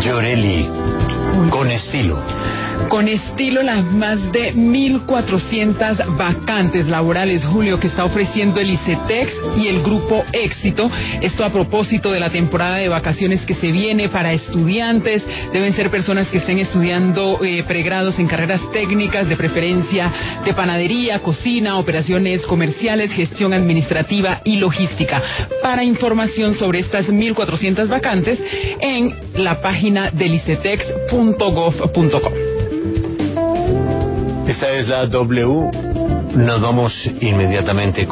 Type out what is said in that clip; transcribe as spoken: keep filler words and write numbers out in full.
Yoreli, con estilo. Con estilo, las más de mil cuatrocientas vacantes laborales, Julio, que está ofreciendo el ICETEX y el Grupo Éxito. Esto a propósito de la temporada de vacaciones que se viene para estudiantes. Deben ser personas que estén estudiando eh, pregrados en carreras técnicas, de preferencia de panadería, cocina, operaciones comerciales, gestión administrativa y logística. Para información sobre estas mil cuatrocientas vacantes, en la página del icetex punto gov punto com. Esta es la W. Nos vamos inmediatamente